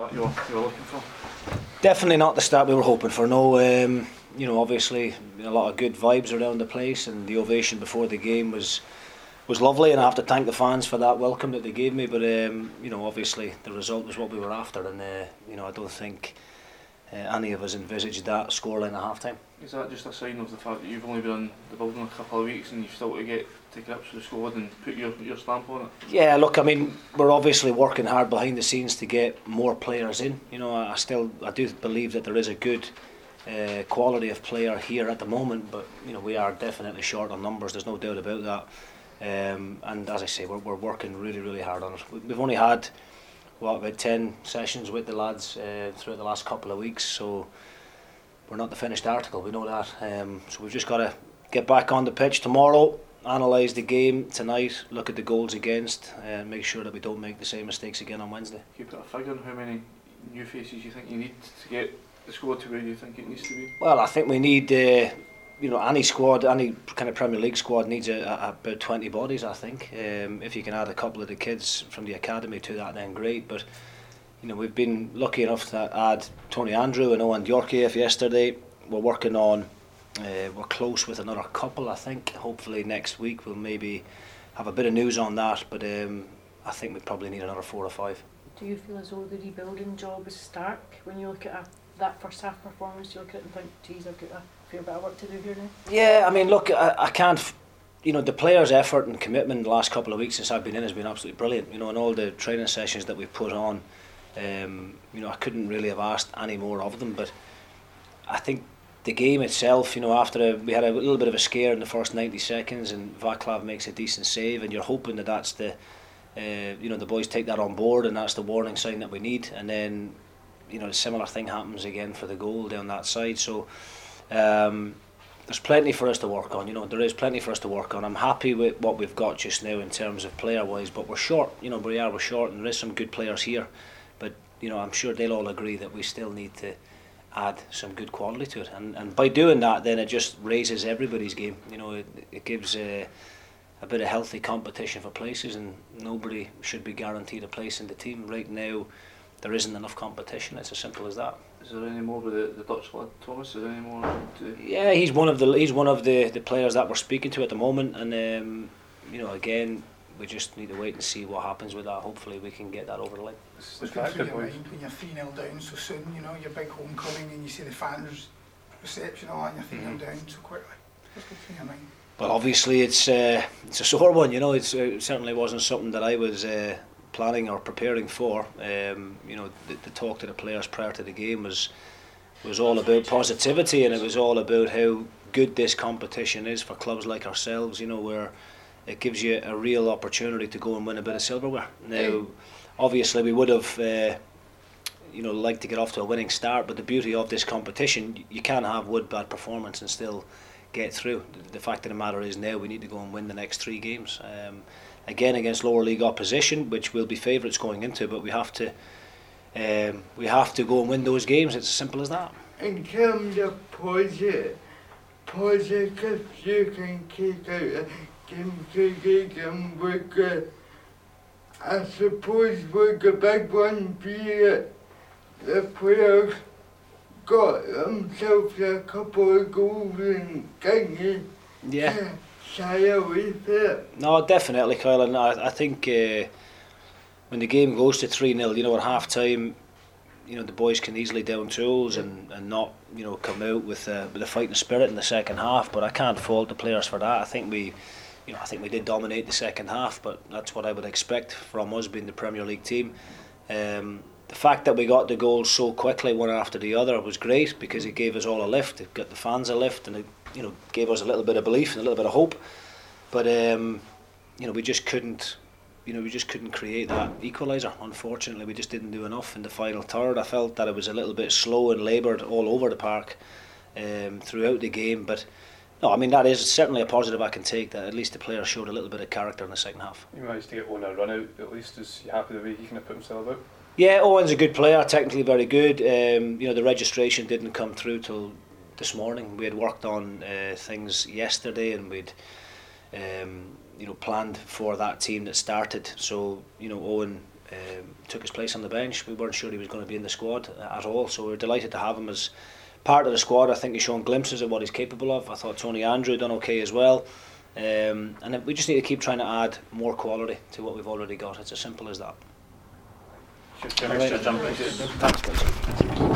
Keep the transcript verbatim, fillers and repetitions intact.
start you were, you were looking for? Definitely not the start we were hoping for. No, um, you know, obviously a lot of good vibes around the place, and the ovation before the game was was lovely, and I have to thank the fans for that welcome that they gave me. But um, you know, obviously the result was what we were after, and uh, you know, I don't think uh, any of us envisaged that scoreline at half time. Is that just a sign of the fact that you've only been in the building a couple of weeks and you've still got to get to grips with the squad and put your, your stamp on it? Yeah, look, I mean, we're obviously working hard behind the scenes to get more players in. You know, I still, I do believe that there is a good uh, quality of player here at the moment, but you know, we are definitely short on numbers. There's no doubt about that. Um, and as I say, we're we're working really, really hard on it. We've only had what about ten sessions with the lads uh, throughout the last couple of weeks, so we're not the finished article. We know that. Um, so we've just got to get back on the pitch tomorrow, analyse the game tonight, look at the goals against, and uh, make sure that we don't make the same mistakes again on Wednesday. Can you put a figure on how many new faces you think you need to get the squad to where you think it needs to be? Well, I think we need, uh, you know, any squad, any kind of Premier League squad needs a, a, about twenty bodies, I think. Um, if you can add a couple of the kids from the academy to that, then great. But you know, we've been lucky enough to add Tony Andrew and Owen Djorkaeff yesterday. We're working on, uh, we're close with another couple, I think. Hopefully next week we'll maybe have a bit of news on that, but um, I think we probably need another four or five. Do you feel as though the rebuilding job is stark? When you look at a, that first half performance, you look at it and think, geez, I've got a fair bit of work to do here now? Yeah, I mean, look, I, I can't, you know, the players' effort and commitment the last couple of weeks since I've been in has been absolutely brilliant. You know, and all the training sessions that we've put on, um, you know, I couldn't really have asked any more of them, but I think the game itself, you know, after a, we had a little bit of a scare in the first ninety seconds and Vaclav makes a decent save, and you're hoping that that's the, uh, you know, the boys take that on board and that's the warning sign that we need, and then, you know, a similar thing happens again for the goal down that side. So um, there's plenty for us to work on, you know, there is plenty for us to work on. I'm happy with what we've got just now in terms of player-wise, but we're short, you know, we are, we're short, and there is some good players here, but, you know, I'm sure they'll all agree that we still need to add some good quality to it, and and by doing that, then it just raises everybody's game. You know, it, it gives a, a bit of healthy competition for places, and nobody should be guaranteed a place in the team. Right now, there isn't enough competition. It's as simple as that. Is there any more with the, the Dutch lad, Thomas? Is there any more to... Yeah, he's one of the he's one of the, the players that we're speaking to at the moment, and um, you know, again, we just need to wait and see what happens with that. Hopefully we can get that over the line. What's going through your mind when you're three nil down so soon, you know, your big homecoming, and you see the fans' reception all that, and you're three nil mm-hmm. down so quickly? What's going through your mind? Well, obviously it's uh, it's a sore one, you know. It's, it certainly wasn't something that I was uh, planning or preparing for. Um, you know, the, the talk to the players prior to the game was was all about positivity, and it was all about how good this competition is for clubs like ourselves, you know, where it gives you a real opportunity to go and win a bit of silverware. Now, obviously we would have uh, you know, liked to get off to a winning start, but the beauty of this competition, you can have wood bad performance and still get through. The, the fact of the matter is now we need to go and win the next three games. Um, again against lower league opposition, which will be favourites going into, but we have to um, we have to go and win those games. It's as simple as that. In terms of positive, positive you can take out game to game with uh, I suppose with the big one be it the players got themselves a couple of goals and kind yeah. of shy away from it. No, definitely, Kyle, and I, I think uh, when the game goes to three nil, you know, at half time, you know, the boys can easily down tools and, and not, you know, come out with a, with a fighting spirit in the second half, but I can't fault the players for that. I think we You know, I think we did dominate the second half, but that's what I would expect from us being the Premier League team. Um, the fact that we got the goals so quickly, one after the other, was great because it gave us all a lift. It got the fans a lift, and it, you know, gave us a little bit of belief and a little bit of hope. But um, you know, we just couldn't, you know, we just couldn't create that equaliser. Unfortunately, we just didn't do enough in the final third. I felt that it was a little bit slow and laboured all over the park um, throughout the game, but. No, I mean, that is certainly a positive I can take, that at least the players showed a little bit of character in the second half. You managed to get Owen a run out, at least. Is you happy the way he kind of put himself out? Yeah, Owen's a good player, technically very good. Um, you know, the registration didn't come through till this morning. We had worked on uh, things yesterday, and we'd um, you know, planned for that team that started. So, you know, Owen um, took his place on the bench. We weren't sure he was going to be in the squad at all, so we're delighted to have him as part of the squad. I think he's shown glimpses of what he's capable of. I thought Tony Andrew done okay as well, um, and we just need to keep trying to add more quality to what we've already got. It's as simple as that. Thanks, Thanks,